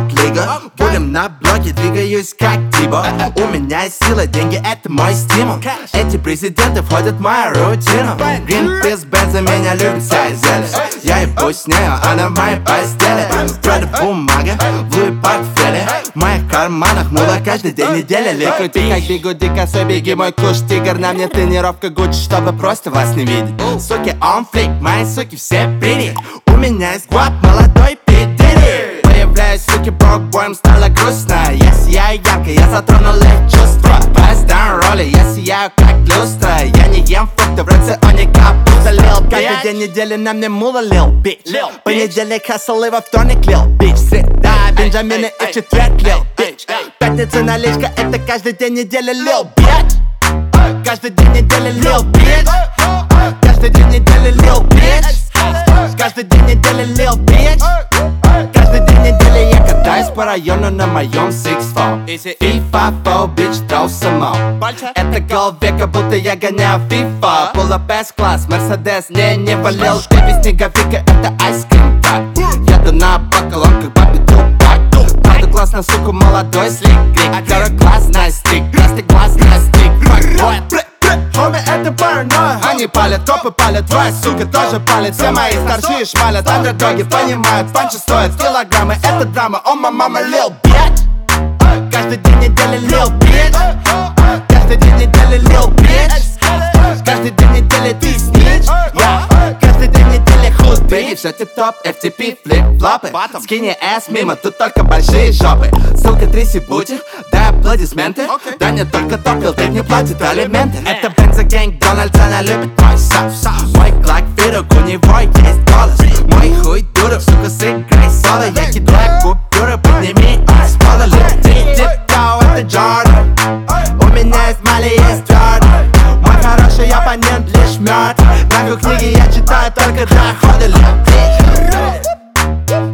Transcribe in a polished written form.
топ-лига. Будем на блоке, двигаюсь как Тибо. У меня есть сила, деньги — это мой стимул. Эти президенты входят в мою рутину. Гринпис, бенза, меня любит вся зелень. Я ебусь с нею, она в моей постели. Правда бумага, в Луи портфеле. В моих карманах мула каждый день недели. Крути как бигуди, косой, беги мой куш, тигр. На мне тренировка Гуччи, чтобы просто вас не видеть. Суки, он флик, мои суки все приди. У меня есть гвап, молодой пидири. Появляюсь, суки, брок-боем, стало грустно. Я сияю ярко, я затронул их чувства. Пасс-даун роли, я сияю как люстра. Я не ем фрукты, в рационе капуста, лил. Каждый день недели на мне мула, лил, бич. Понедельник хасл и во вторник, лил, бич. Среда, бенджамины и в четверг, лил, бич. Пятница наличка, это каждый день недели, лил, бич. Каждый день недели, лил, бич. Каждый день недели, лил, бич. Каждый день недели, лил, бич. Каждый день недели я катаюсь по району на моем Six-Four. FIFA, бич, throw some more. Это голвека, будто я гоняю FIFA. Пула бест-класс, Мерседес, не валил. Ты без снеговика, это айскрим, так. Еду на бакалон, как бабе Тупак. Правда классно, сука, молодой слик. Второклассная стик, красный глаз на стик. Хоми, это паранойя. Они палят, топы палят, твоя сука тоже палит. Все мои старшие шмалят, андердоги понимают. Панчи стоят килограммы, это драма. О, my mama, lil bitch. Каждый день недели, lil bitch. Каждый день недели, lil bitch. Каждый день недели ты снич. Каждый день недели худ, бей. Все тип-топ, FTP, флип-флопы. Скини ass мимо, тут только большие жопы. Ссылка, тряси бутик, дай аплодисменты. Да не только топил, ты не платит алименты. Это бензогэнг, Дональд, она любит мой соус. Мой клак фирок, у него есть голос. Мой хуй дуров, сука, сыграй соло. Я кидаю купюры, подними их с пола. Тип-топ, это Джордан. У меня есть Мали, есть Джордан. Мой хороший оппонент лишь мертв. На книги я читаю только доходы, лил.